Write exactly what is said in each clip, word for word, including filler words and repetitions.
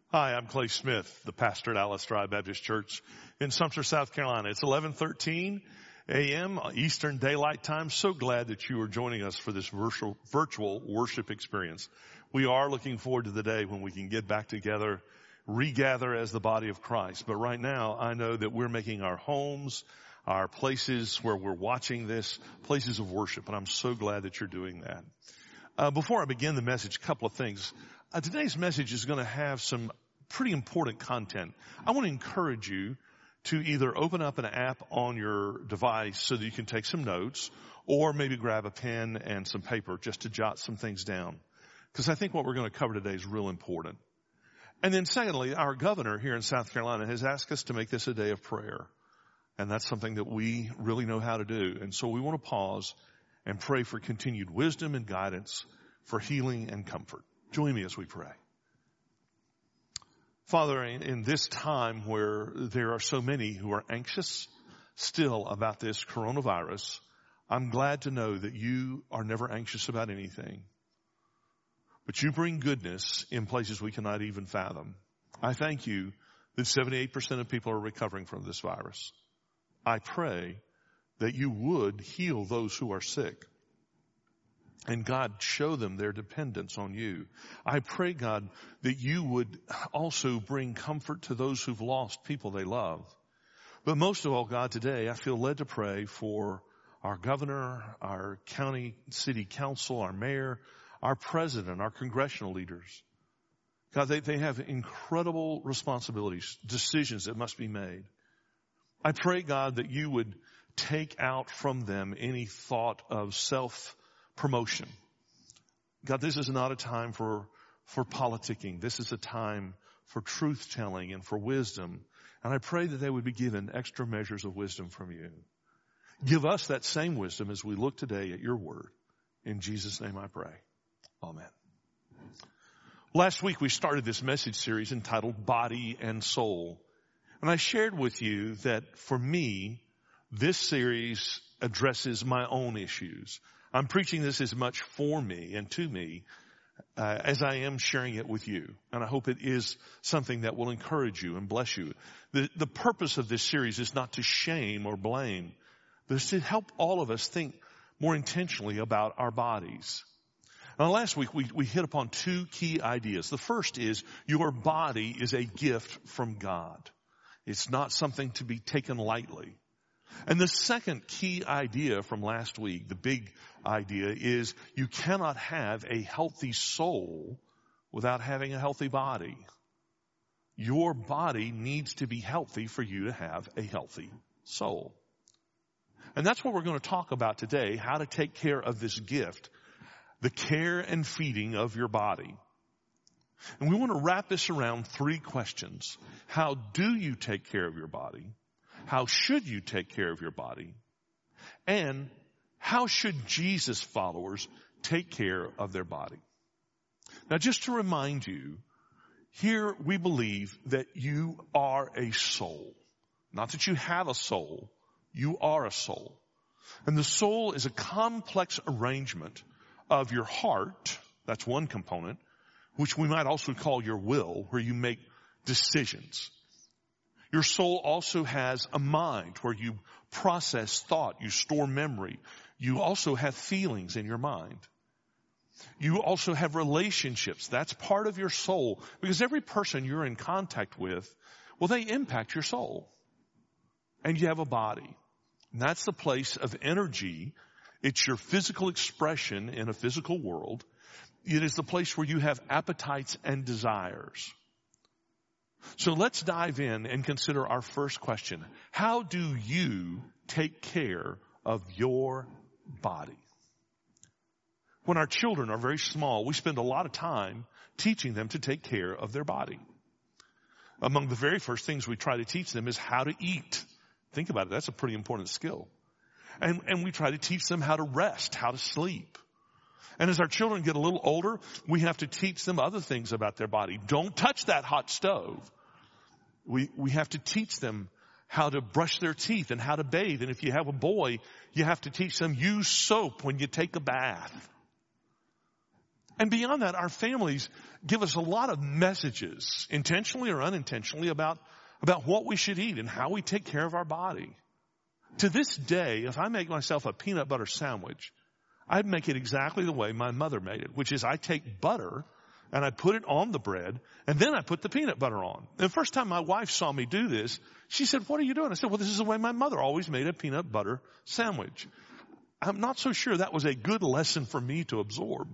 Hi, I'm Clay Smith, the pastor at Alice Drive Baptist Church in Sumter, South Carolina. It's eleven thirteen a.m. Eastern Daylight Time. So glad that you are joining us for this virtual, virtual worship experience. We are looking forward to the day when we can get back together, regather as the body of Christ. But right now, I know that we're making our homes, our places where we're watching this, places of worship. And I'm so glad that you're doing that. Uh, before I begin the message, a couple of things. Uh, today's message is going to have some pretty important content. I want to encourage you to either open up an app on your device so that you can take some notes, or maybe grab a pen and some paper just to jot some things down. Because I think what we're going to cover today is real important. And then secondly, our governor here in South Carolina has asked us to make this a day of prayer. And that's something that we really know how to do. And so we want to pause and pray for continued wisdom and guidance, for healing and comfort. Join me as we pray. Father, in this time where there are so many who are anxious still about this coronavirus, I'm glad to know that you are never anxious about anything. But you bring goodness in places we cannot even fathom. I thank you that seventy-eight percent of people are recovering from this virus. I pray that you would heal those who are sick. And God, show them their dependence on you. I pray, God, that you would also bring comfort to those who've lost people they love. But most of all, God, today I feel led to pray for our governor, our county, city council, our mayor, our president, our congressional leaders. God, they, they have incredible responsibilities, decisions that must be made. I pray, God, that you would take out from them any thought of self promotion. God, this is not a time for, for politicking. This is a time for truth telling and for wisdom. And I pray that they would be given extra measures of wisdom from you. Give us that same wisdom as we look today at your word. In Jesus' name I pray. Amen. Last week we started this message series entitled Body and Soul. And I shared with you that for me, this series addresses my own issues. I'm preaching this as much for me and to me uh, as I am sharing it with you. And I hope it is something that will encourage you and bless you. The, the purpose of this series is not to shame or blame, but it's to help all of us think more intentionally about our bodies. Now, last week we, we hit upon two key ideas. The first is your body is a gift from God. It's not something to be taken lightly. And the second key idea from last week, the big idea, is you cannot have a healthy soul without having a healthy body. Your body needs to be healthy for you to have a healthy soul. And that's what we're going to talk about today, how to take care of this gift, the care and feeding of your body. And we want to wrap this around three questions. How do you take care of your body? How should you take care of your body? And how should Jesus followers take care of their body? Now, just to remind you, here we believe that you are a soul. Not that you have a soul, you are a soul. And the soul is a complex arrangement of your heart, that's one component, which we might also call your will, where you make decisions. Your soul also has a mind where you process thought, you store memory. You also have feelings in your mind. You also have relationships. That's part of your soul, because every person you're in contact with, well, they impact your soul. And you have a body. And that's the place of energy. It's your physical expression in a physical world. It is the place where you have appetites and desires. So let's dive in and consider our first question. How do you take care of your body? When our children are very small, we spend a lot of time teaching them to take care of their body. Among the very first things we try to teach them is how to eat. Think about it. That's a pretty important skill. And, and we try to teach them how to rest, how to sleep. And as our children get a little older, we have to teach them other things about their body. Don't touch that hot stove. We, we have to teach them how to brush their teeth and how to bathe. And if you have a boy, you have to teach them use soap when you take a bath. And beyond that, our families give us a lot of messages, intentionally or unintentionally, about, about what we should eat and how we take care of our body. To this day, if I make myself a peanut butter sandwich, I'd make it exactly the way my mother made it, which is I take butter and I put it on the bread and then I put the peanut butter on. And the first time my wife saw me do this, she said, "What are you doing?" I said, "Well, this is the way my mother always made a peanut butter sandwich." I'm not so sure that was a good lesson for me to absorb.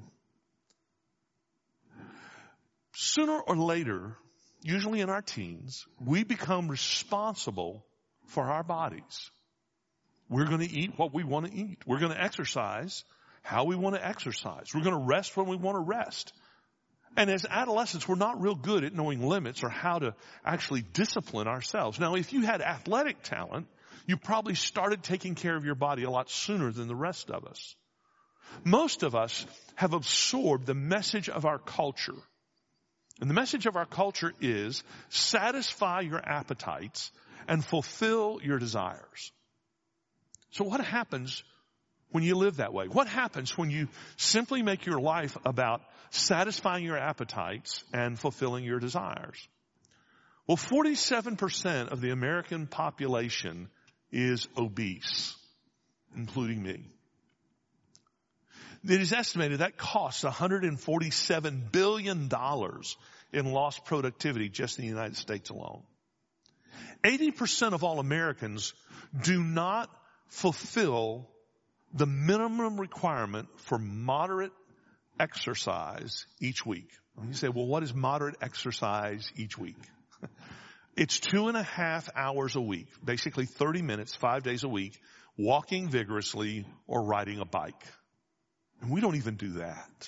Sooner or later, usually in our teens, we become responsible for our bodies. We're going to eat what we want to eat. We're going to exercise how we want to exercise. We're going to rest when we want to rest. And as adolescents, we're not real good at knowing limits or how to actually discipline ourselves. Now, if you had athletic talent, you probably started taking care of your body a lot sooner than the rest of us. Most of us have absorbed the message of our culture. And the message of our culture is satisfy your appetites and fulfill your desires. So what happens when you live that way? What happens when you simply make your life about satisfying your appetites and fulfilling your desires? Well, forty-seven percent of the American population is obese, including me. It is estimated that costs one hundred forty-seven billion dollars in lost productivity just in the United States alone. eighty percent of all Americans do not fulfill the minimum requirement for moderate exercise each week. And you say, well, what is moderate exercise each week? It's two and a half hours a week, basically thirty minutes, five days a week, walking vigorously or riding a bike. And we don't even do that.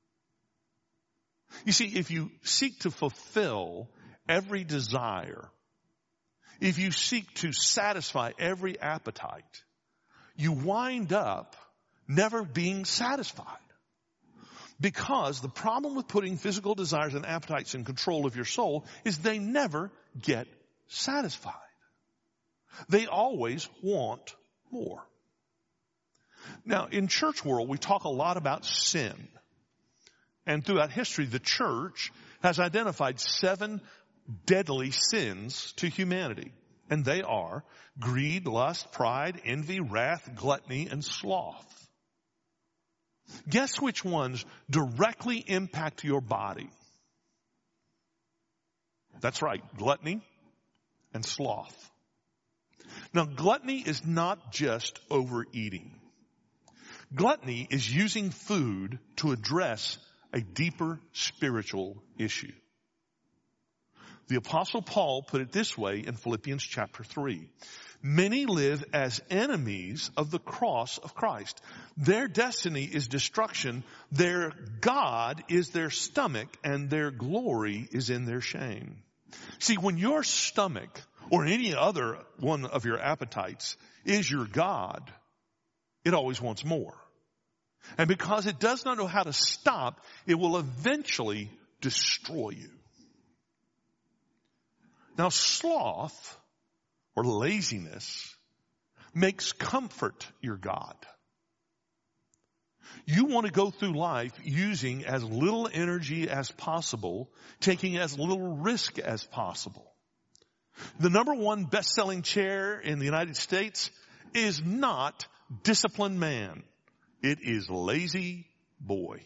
You see, if you seek to fulfill every desire, if you seek to satisfy every appetite, you wind up never being satisfied. Because the problem with putting physical desires and appetites in control of your soul is they never get satisfied. They always want more. Now, in church world, we talk a lot about sin. And throughout history, the church has identified seven deadly sins to humanity. And they are greed, lust, pride, envy, wrath, gluttony, and sloth. Guess which ones directly impact your body? That's right, gluttony and sloth. Now, gluttony is not just overeating. Gluttony is using food to address a deeper spiritual issue. The Apostle Paul put it this way in Philippians chapter three. Many live as enemies of the cross of Christ. Their destiny is destruction. Their God is their stomach, and their glory is in their shame. See, when your stomach or any other one of your appetites is your God, it always wants more. And because it does not know how to stop, it will eventually destroy you. Now, sloth or laziness makes comfort your God. You want to go through life using as little energy as possible, taking as little risk as possible. The number one best-selling chair in the United States is not Disciplined Man. It is Lazy Boy.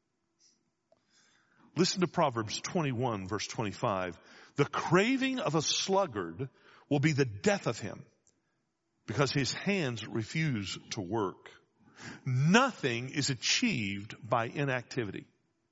Listen to Proverbs twenty-one, verse twenty-five. The craving of a sluggard will be the death of him, because his hands refuse to work. Nothing is achieved by inactivity.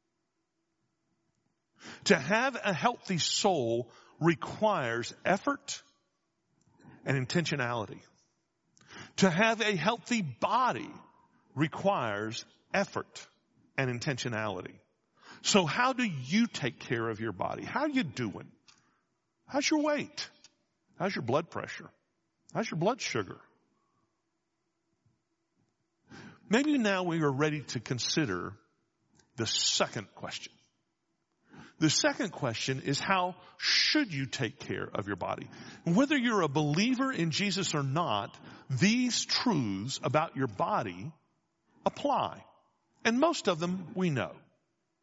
To have a healthy soul requires effort and intentionality. To have a healthy body requires effort and intentionality. So how do you take care of your body? How are you doing? How's your weight? How's your blood pressure? How's your blood sugar? Maybe now we are ready to consider the second question. The second question is, how should you take care of your body? Whether you're a believer in Jesus or not, these truths about your body apply. And most of them we know.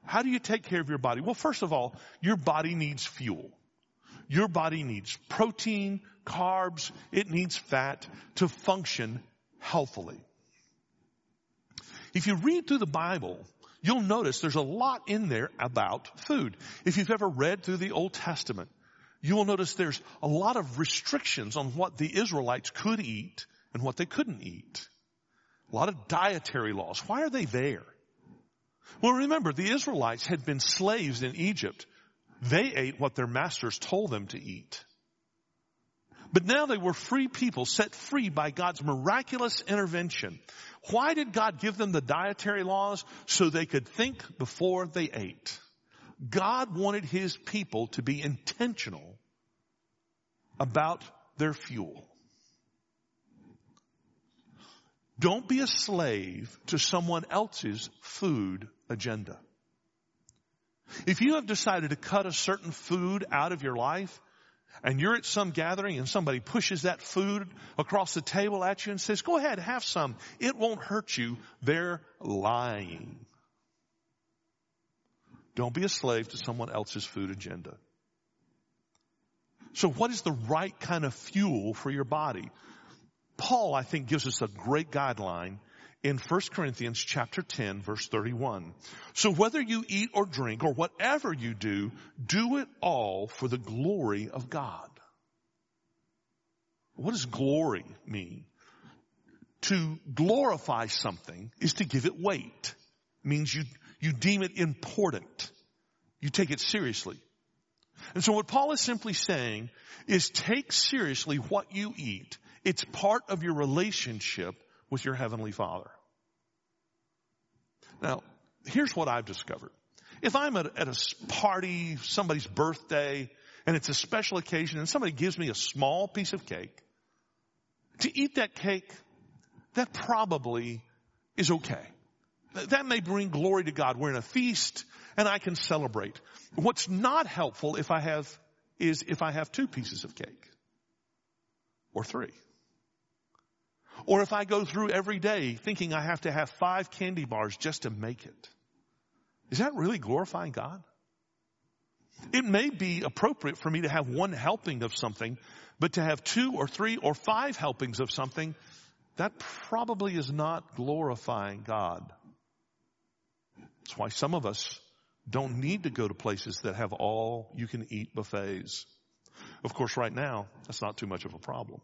How do you take care of your body? Well, first of all, your body needs fuel. Your body needs protein, carbs, it needs fat to function healthily. If you read through the Bible, you'll notice there's a lot in there about food. If you've ever read through the Old Testament, you will notice there's a lot of restrictions on what the Israelites could eat and what they couldn't eat. A lot of dietary laws. Why are they there? Well, remember, the Israelites had been slaves in Egypt. They ate what their masters told them to eat. But now they were free people, set free by God's miraculous intervention. Why did God give them the dietary laws? So they could think before they ate. God wanted his people to be intentional about their fuel. Don't be a slave to someone else's food agenda. If you have decided to cut a certain food out of your life, and you're at some gathering and somebody pushes that food across the table at you and says, go ahead, have some. It won't hurt you. They're lying. Don't be a slave to someone else's food agenda. So what is the right kind of fuel for your body? Paul, I think, gives us a great guideline in First Corinthians chapter ten, verse thirty-one. So whether you eat or drink or whatever you do, do it all for the glory of God. What does glory mean? To glorify something is to give it weight. It means you, you deem it important. You take it seriously. And so what Paul is simply saying is take seriously what you eat. It's part of your relationship with your Heavenly Father. Now, here's what I've discovered. If I'm at, at a party, somebody's birthday, and it's a special occasion, and somebody gives me a small piece of cake, to eat that cake, that probably is okay. That may bring glory to God. We're in a feast, and I can celebrate. What's not helpful if I have, is if I have two pieces of cake. Or three. Or if I go through every day thinking I have to have five candy bars just to make it. Is that really glorifying God? It may be appropriate for me to have one helping of something, but to have two or three or five helpings of something, that probably is not glorifying God. That's why some of us don't need to go to places that have all you can eat buffets. Of course, right now, that's not too much of a problem.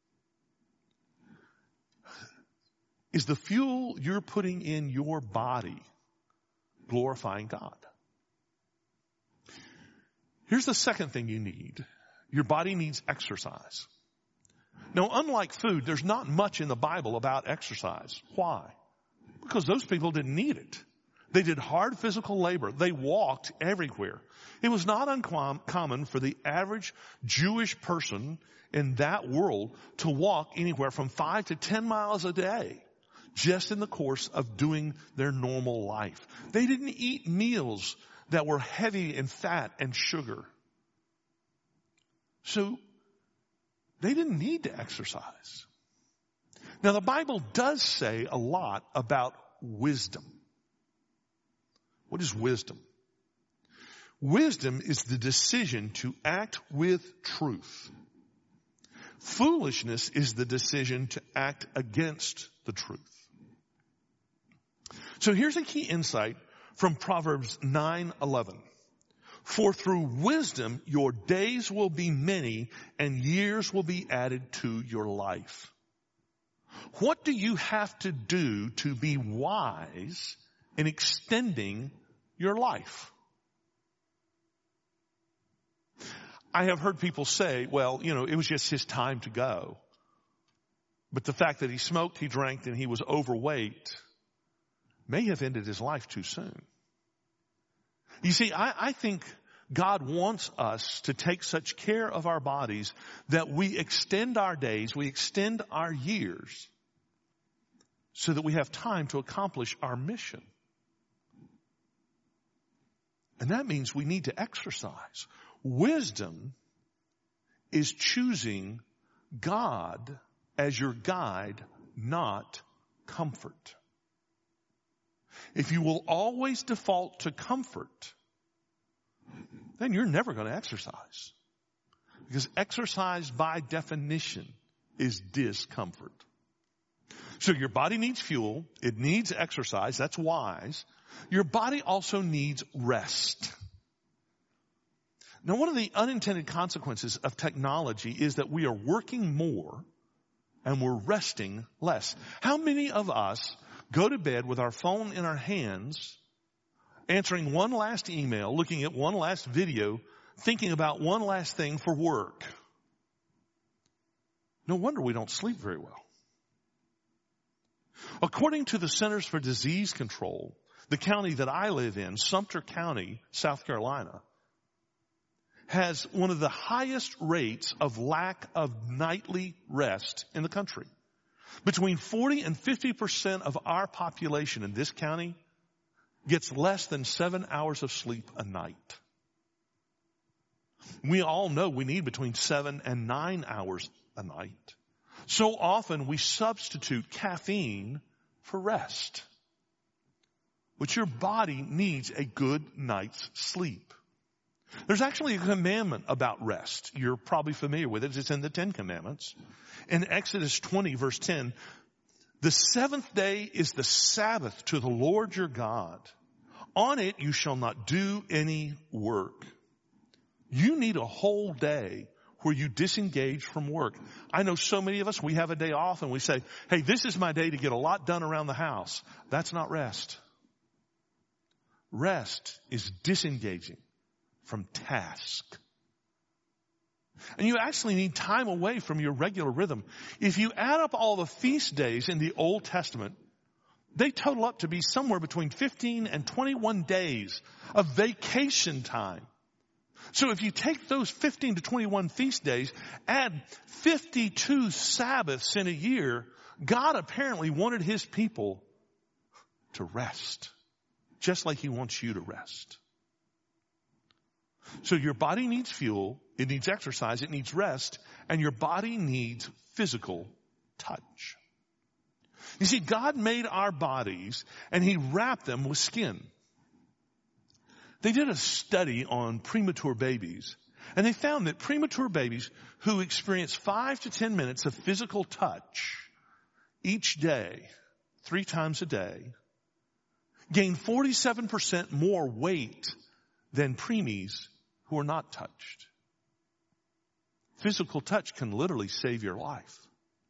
Is the fuel you're putting in your body glorifying God? Here's the second thing you need. Your body needs exercise. Now, unlike food, there's not much in the Bible about exercise. Why? Because those people didn't need it. They did hard physical labor. They walked everywhere. It was not uncommon for the average Jewish person in that world to walk anywhere from five to ten miles a day just in the course of doing their normal life. They didn't eat meals that were heavy in fat and sugar. So they didn't need to exercise. Now, the Bible does say a lot about wisdom. What is wisdom? Wisdom is the decision to act with truth. Foolishness is the decision to act against the truth. So here's a key insight from Proverbs nine eleven. For through wisdom your days will be many and years will be added to your life. What do you have to do to be wise in extending your life? I have heard people say, well, you know, it was just his time to go. But the fact that he smoked, he drank, and he was overweight may have ended his life too soon. You see, I, I think God wants us to take such care of our bodies that we extend our days, we extend our years so that we have time to accomplish our mission. And that means we need to exercise. Wisdom is choosing God as your guide, not comfort. If you will always default to comfort, then you're never going to exercise. Because exercise by definition is discomfort. So your body needs fuel. It needs exercise. That's wise. Your body also needs rest. Now, one of the unintended consequences of technology is that we are working more and we're resting less. How many of us go to bed with our phone in our hands, answering one last email, looking at one last video, thinking about one last thing for work? No wonder we don't sleep very well. According to the Centers for Disease Control, the county that I live in, Sumter County, South Carolina, has one of the highest rates of lack of nightly rest in the country. Between forty and fifty percent of our population in this county gets less than seven hours of sleep a night. We all know we need between seven and nine hours a night. So often we substitute caffeine for rest. But your body needs a good night's sleep. There's actually a commandment about rest. You're probably familiar with it. It's in the Ten Commandments. In Exodus twenty, verse ten, the seventh day is the Sabbath to the Lord your God. On it you shall not do any work. You need a whole day where you disengage from work. I know so many of us, we have a day off and we say, hey, this is my day to get a lot done around the house. That's not rest. Rest is disengaging from task. And you actually need time away from your regular rhythm. If you add up all the feast days in the Old Testament, they total up to be somewhere between fifteen and twenty-one days of vacation time. So if you take those fifteen to twenty-one feast days, add fifty-two Sabbaths in a year, God apparently wanted his people to rest, just like he wants you to rest. So your body needs fuel, it needs exercise, it needs rest, and your body needs physical touch. You see, God made our bodies and he wrapped them with skin. They did a study on premature babies, and they found that premature babies who experience five to ten minutes of physical touch each day, three times a day, gain forty-seven percent more weight than preemies who are not touched. Physical touch can literally save your life.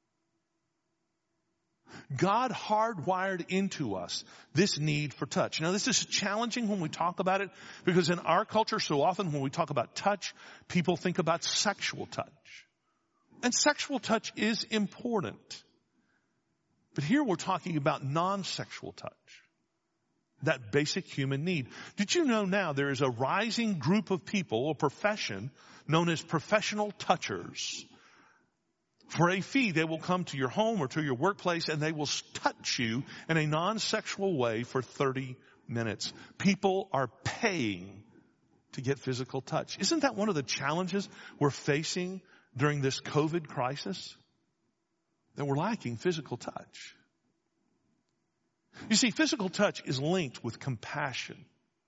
God hardwired into us this need for touch. Now, this is challenging when we talk about it because in our culture, so often when we talk about touch, people think about sexual touch. And sexual touch is important. But here we're talking about non-sexual touch. That basic human need. Did you know now there is a rising group of people, a profession, known as professional touchers? For a fee, they will come to your home or to your workplace and they will touch you in a non-sexual way for thirty minutes. People are paying to get physical touch. Isn't that one of the challenges we're facing during this COVID crisis? That we're lacking physical touch. You see, physical touch is linked with compassion.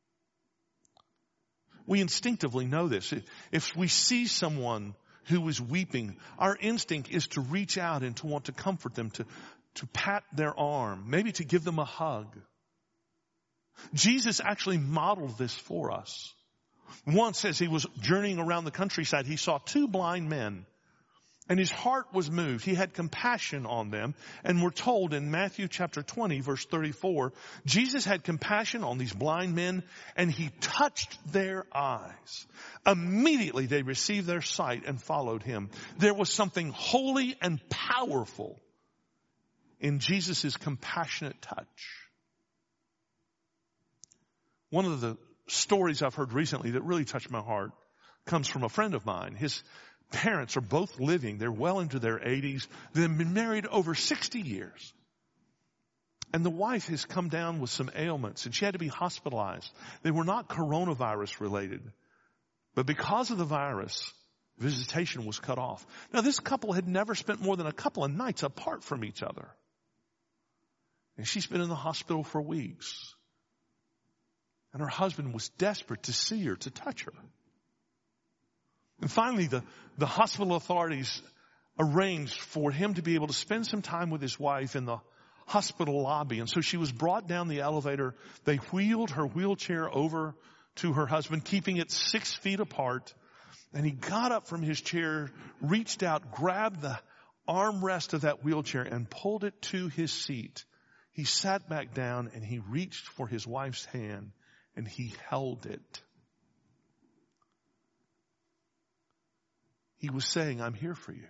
We instinctively know this. If we see someone who is weeping, our instinct is to reach out and to want to comfort them, to, to pat their arm, maybe to give them a hug. Jesus actually modeled this for us. Once, as he was journeying around the countryside, he saw two blind men. And his heart was moved. He had compassion on them. And we're told in Matthew chapter twenty, verse thirty-four, Jesus had compassion on these blind men and he touched their eyes. Immediately they received their sight and followed him. There was something holy and powerful in Jesus' compassionate touch. One of the stories I've heard recently that really touched my heart comes from a friend of mine. His parents are both living. They're well into their eighties. They've been married over sixty years. And the wife has come down with some ailments and she had to be hospitalized. They were not coronavirus related. But because of the virus, visitation was cut off. Now this couple had never spent more than a couple of nights apart from each other. And she's been in the hospital for weeks. And her husband was desperate to see her, to touch her. And finally, the, the hospital authorities arranged for him to be able to spend some time with his wife in the hospital lobby. And so she was brought down the elevator. They wheeled her wheelchair over to her husband, keeping it six feet apart. And he got up from his chair, reached out, grabbed the armrest of that wheelchair and pulled it to his seat. He sat back down and he reached for his wife's hand and he held it. He was saying, I'm here for you.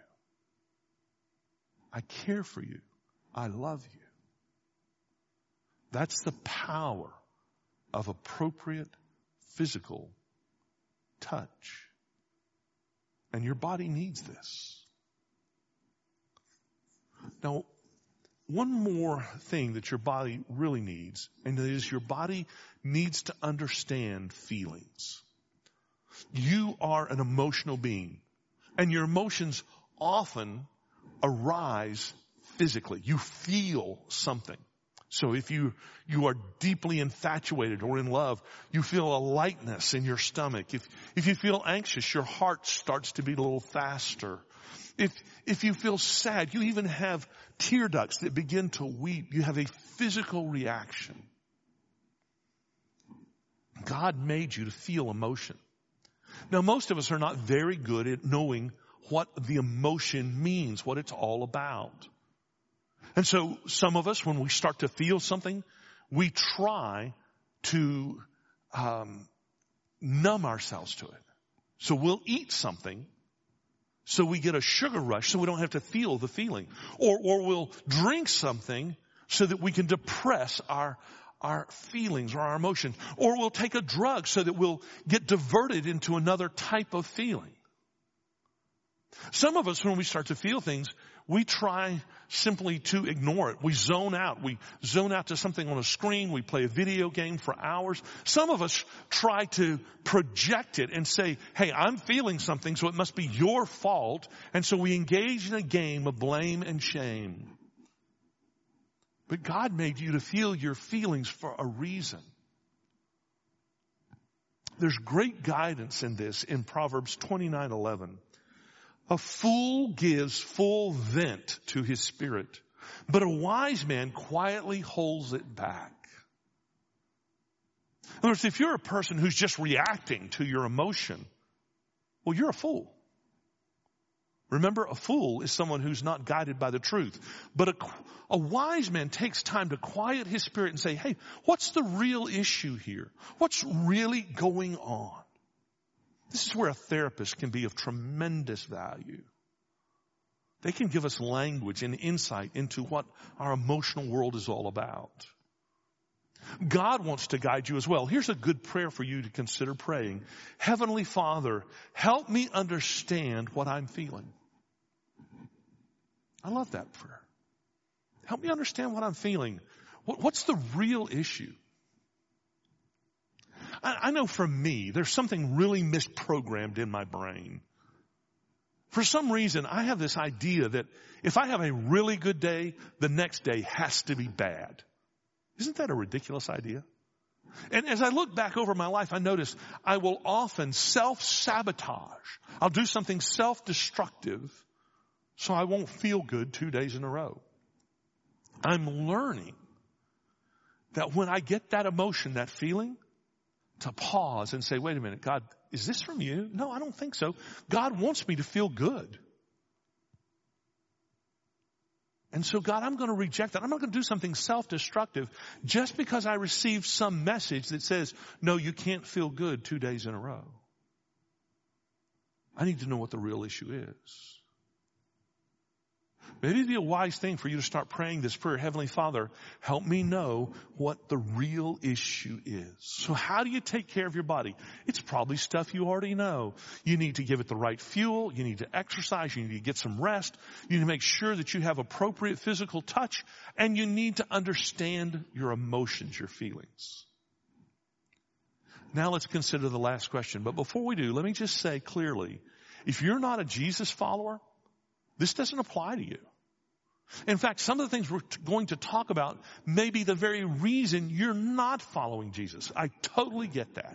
I care for you. I love you. That's the power of appropriate physical touch. And your body needs this. Now, one more thing that your body really needs, and that is your body needs to understand feelings. You are an emotional being, and your emotions often arise physically. You feel something. So if you, you are deeply infatuated or in love, you feel a lightness in your stomach. If, if you feel anxious, your heart starts to beat a little faster. If, if you feel sad, you even have tear ducts that begin to weep. You have a physical reaction. God made you to feel emotion. Now, most of us are not very good at knowing what the emotion means, what it's all about. And so some of us, when we start to feel something, we try to um, numb ourselves to it. So we'll eat something so we get a sugar rush so we don't have to feel the feeling. Or, or we'll drink something so that we can depress our our feelings or our emotions. Or we'll take a drug so that we'll get diverted into another type of feeling. Some of us, when we start to feel things, we try simply to ignore it. We zone out. We zone out to something on a screen. We play a video game for hours. Some of us try to project it and say, hey, I'm feeling something, so it must be your fault. And so we engage in a game of blame and shame. But God made you to feel your feelings for a reason. There's great guidance in this in Proverbs twenty-nine eleven. A fool gives full vent to his spirit, but a wise man quietly holds it back. In other words, if you're a person who's just reacting to your emotion, well, you're a fool. Remember, a fool is someone who's not guided by the truth. But a, a wise man takes time to quiet his spirit and say, hey, what's the real issue here? What's really going on? This is where a therapist can be of tremendous value. They can give us language and insight into what our emotional world is all about. God wants to guide you as well. Here's a good prayer for you to consider praying. Heavenly Father, help me understand what I'm feeling. I love that prayer. Help me understand what I'm feeling. What, what's the real issue? I, I know for me, there's something really misprogrammed in my brain. For some reason, I have this idea that if I have a really good day, the next day has to be bad. Isn't that a ridiculous idea? And as I look back over my life, I notice I will often self-sabotage. I'll do something self-destructive so I won't feel good two days in a row. I'm learning that when I get that emotion, that feeling, to pause and say, wait a minute, God, is this from you? No, I don't think so. God wants me to feel good. And so, God, I'm going to reject that. I'm not going to do something self-destructive just because I received some message that says, no, you can't feel good two days in a row. I need to know what the real issue is. Maybe it'd be a wise thing for you to start praying this prayer. Heavenly Father, help me know what the real issue is. So how do you take care of your body? It's probably stuff you already know. You need to give it the right fuel. You need to exercise. You need to get some rest. You need to make sure that you have appropriate physical touch. And you need to understand your emotions, your feelings. Now let's consider the last question. But before we do, let me just say clearly, if you're not a Jesus follower, this doesn't apply to you. In fact, some of the things we're going to talk about may be the very reason you're not following Jesus. I totally get that.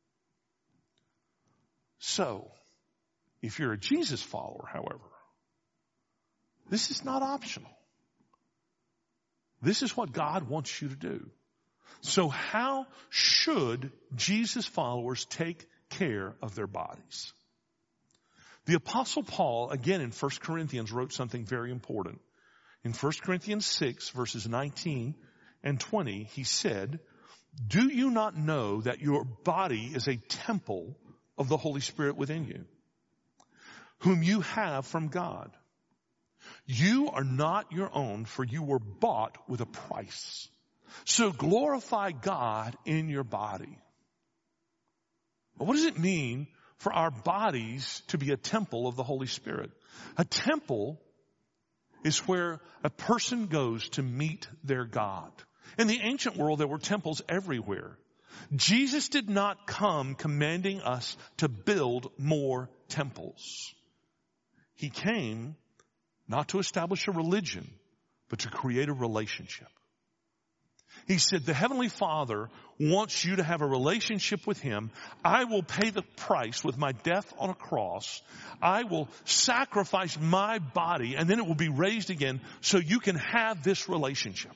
So, if you're a Jesus follower, however, this is not optional. This is what God wants you to do. So how should Jesus followers take care of their bodies? The Apostle Paul, again in First Corinthians, wrote something very important. In First Corinthians six, verses nineteen and twenty, he said, "Do you not know that your body is a temple of the Holy Spirit within you, whom you have from God? You are not your own, for you were bought with a price. So glorify God in your body." What does it mean for our bodies to be a temple of the Holy Spirit? A temple is where a person goes to meet their God. In the ancient world, there were temples everywhere. Jesus did not come commanding us to build more temples. He came not to establish a religion, but to create a relationship. He said, the Heavenly Father wants you to have a relationship with Him. I will pay the price with my death on a cross. I will sacrifice my body, and then it will be raised again so you can have this relationship.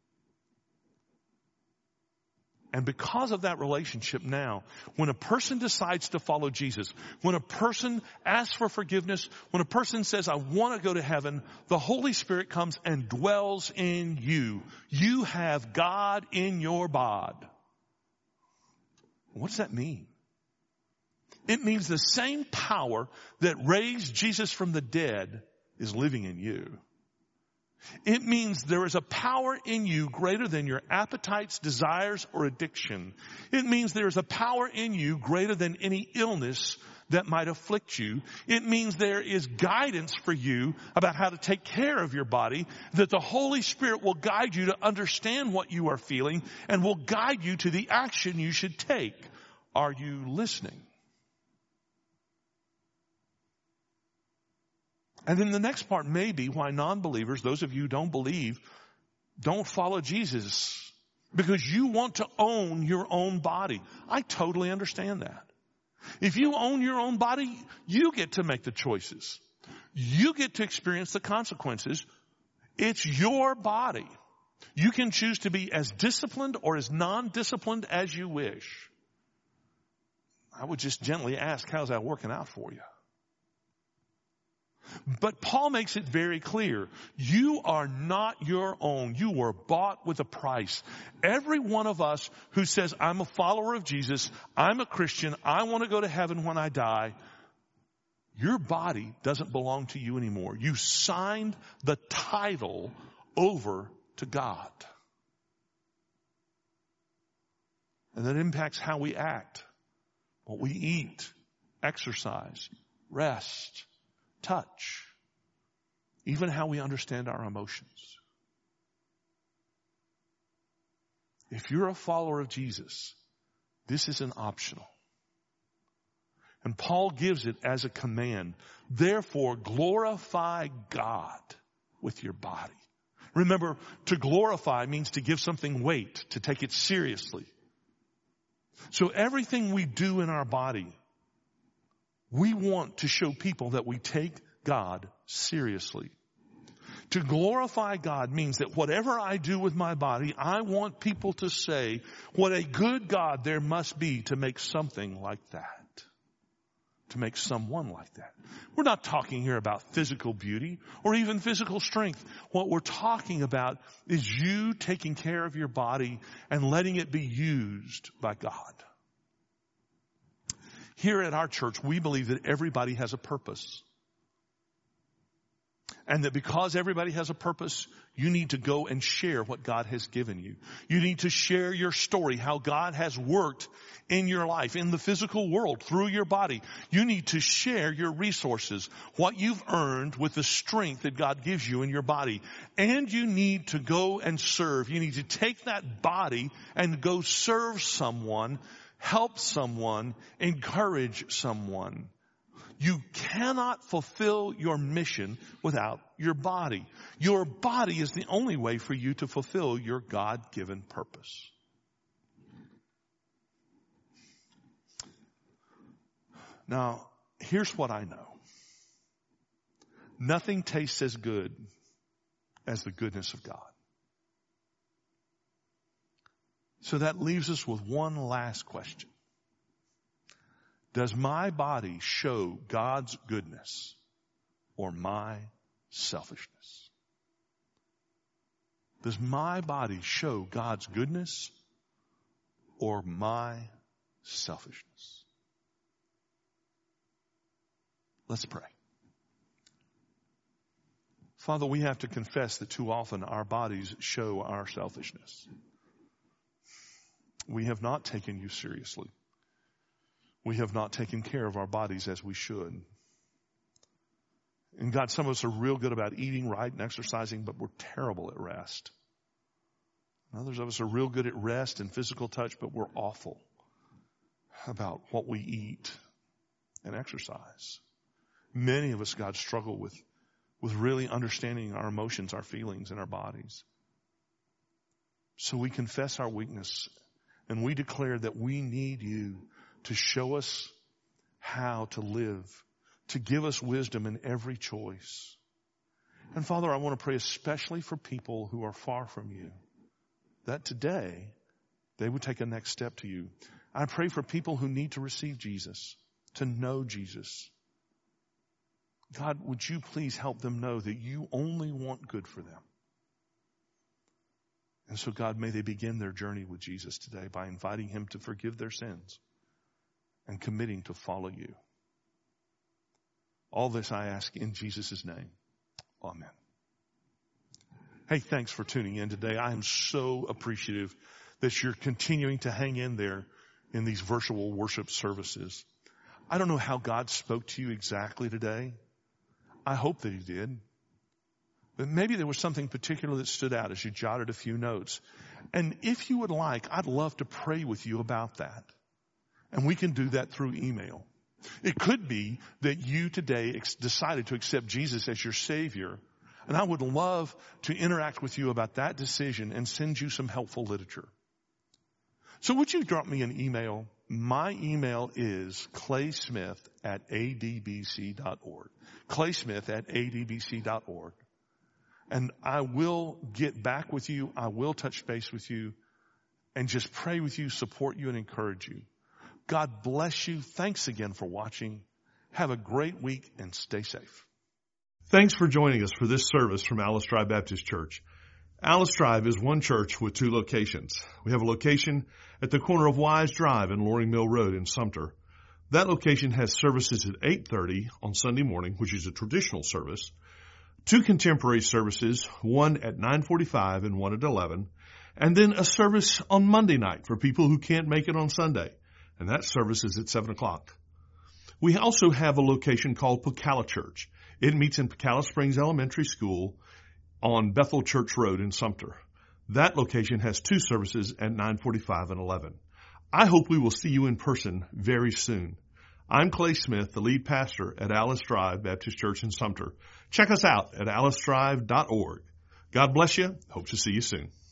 And because of that relationship now, when a person decides to follow Jesus, when a person asks for forgiveness, when a person says, I want to go to heaven, the Holy Spirit comes and dwells in you. You have God in your bod. What does that mean? It means the same power that raised Jesus from the dead is living in you. It means there is a power in you greater than your appetites, desires, or addiction. It means there is a power in you greater than any illness that might afflict you. It means there is guidance for you about how to take care of your body, that the Holy Spirit will guide you to understand what you are feeling and will guide you to the action you should take. Are you listening? And then the next part may be why non-believers, those of you who don't believe, don't follow Jesus. Because you want to own your own body. I totally understand that. If you own your own body, you get to make the choices. You get to experience the consequences. It's your body. You can choose to be as disciplined or as non-disciplined as you wish. I would just gently ask, how's that working out for you? But Paul makes it very clear. You are not your own. You were bought with a price. Every one of us who says, I'm a follower of Jesus, I'm a Christian, I want to go to heaven when I die, your body doesn't belong to you anymore. You signed the title over to God. And that impacts how we act, what we eat, exercise, rest, touch, even how we understand our emotions. If you're a follower of Jesus, this isn't optional. And Paul gives it as a command. Therefore, glorify God with your body. Remember, to glorify means to give something weight, to take it seriously. So everything we do in our body, we want to show people that we take God seriously. To glorify God means that whatever I do with my body, I want people to say, what a good God there must be to make something like that. To make someone like that. We're not talking here about physical beauty or even physical strength. What we're talking about is you taking care of your body and letting it be used by God. Here at our church, we believe that everybody has a purpose. And that because everybody has a purpose, you need to go and share what God has given you. You need to share your story, how God has worked in your life, in the physical world, through your body. You need to share your resources, what you've earned with the strength that God gives you in your body. And you need to go and serve. You need to take that body and go serve someone, help someone, encourage someone. You cannot fulfill your mission without your body. Your body is the only way for you to fulfill your God-given purpose. Now, here's what I know. Nothing tastes as good as the goodness of God. So that leaves us with one last question. Does my body show God's goodness or my selfishness? Does my body show God's goodness or my selfishness? Let's pray. Father, we have to confess that too often our bodies show our selfishness. We have not taken you seriously. We have not taken care of our bodies as we should. And God, some of us are real good about eating right and exercising, but we're terrible at rest. Others of us are real good at rest and physical touch, but we're awful about what we eat and exercise. Many of us, God, struggle with, with really understanding our emotions, our feelings, and our bodies. So we confess our weakness, and we declare that we need you to show us how to live, to give us wisdom in every choice. And Father, I want to pray especially for people who are far from you, that today they would take a next step to you. I pray for people who need to receive Jesus, to know Jesus. God, would you please help them know that you only want good for them? And so, God, may they begin their journey with Jesus today by inviting him to forgive their sins and committing to follow you. All this I ask in Jesus' name. Amen. Hey, thanks for tuning in today. I am so appreciative that you're continuing to hang in there in these virtual worship services. I don't know how God spoke to you exactly today. I hope that he did. But maybe there was something particular that stood out as you jotted a few notes. And if you would like, I'd love to pray with you about that. And we can do that through email. It could be that you today ex- decided to accept Jesus as your Savior. And I would love to interact with you about that decision and send you some helpful literature. So would you drop me an email? My email is claysmith at a d b c dot org. claysmith at a d b c dot org. And I will get back with you. I will touch base with you and just pray with you, support you, and encourage you. God bless you. Thanks again for watching. Have a great week and stay safe. Thanks for joining us for this service from Alice Drive Baptist Church. Alice Drive is one church with two locations. We have a location at the corner of Wise Drive and Loring Mill Road in Sumter. That location has services at eight thirty on Sunday morning, which is a traditional service, two contemporary services, one at nine forty-five and one at eleven, and then a service on Monday night for people who can't make it on Sunday, and that service is at seven o'clock. We also have a location called Pocalla Church. It meets in Pocalla Springs Elementary School on Bethel Church Road in Sumter. That location has two services at nine forty-five and eleven. I hope we will see you in person very soon. I'm Clay Smith, the lead pastor at Alice Drive Baptist Church in Sumter. Check us out at alice drive dot org. God bless you. Hope to see you soon.